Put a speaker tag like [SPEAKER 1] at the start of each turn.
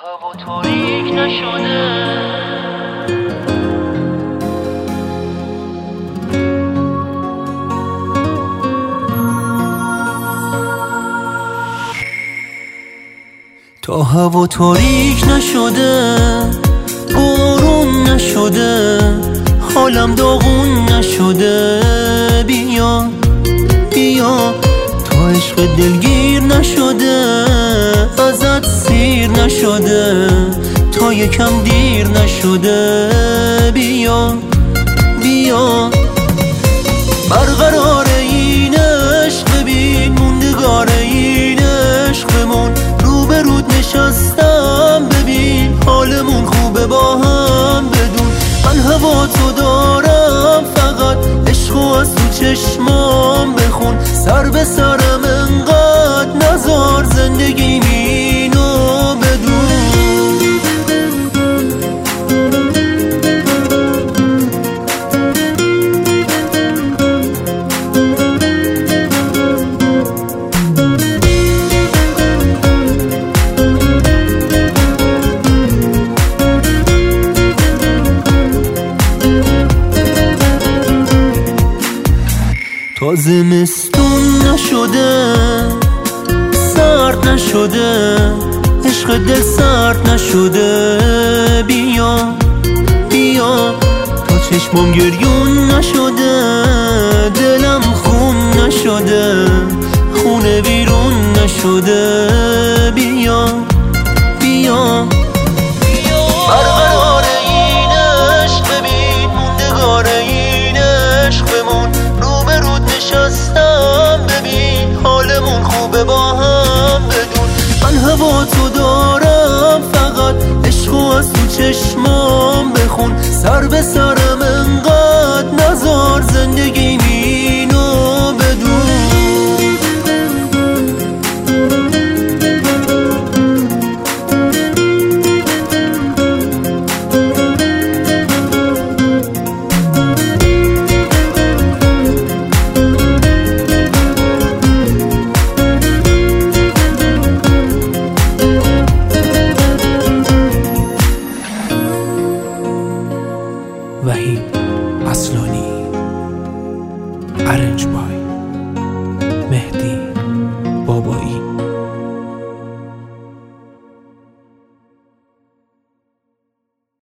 [SPEAKER 1] هوا تاریک نشده، تا هوا تاریک نشده، بارون نشده، حالم داغون نشده. بیا بیا تا عشق دلگیر نشده، ازت سیر نشده، تا یکم دیر نشده. بیا بیا برقرار این عشق، ببین موندگار این عشقمون. روبرود نشستم، ببین حالمون خوبه با هم بدون. من هوا تو دارم، فقط عشقو از تو چشمام بخون. سر به سرم انقدر نزار، زندگی اینو بدون. تا زمستون نشده، سرد نشده، عشق دل سرد نشده. بیا بیا تا چشمام گریون نشده، دلم خون نشده، خونه بیرون نشده. بیا بیا برقرار این عشق، ببین موندگار این عشقمون. روبرود نشستم، ببین حالمون خوبه با هم بدون. من هوا تو دارم، فقط عشقو از تو چشمام بخون. سر به سرم انقدر نزار، زندگی اینو بدون.
[SPEAKER 2] وحید اصلانی، ارنج بای مهدی.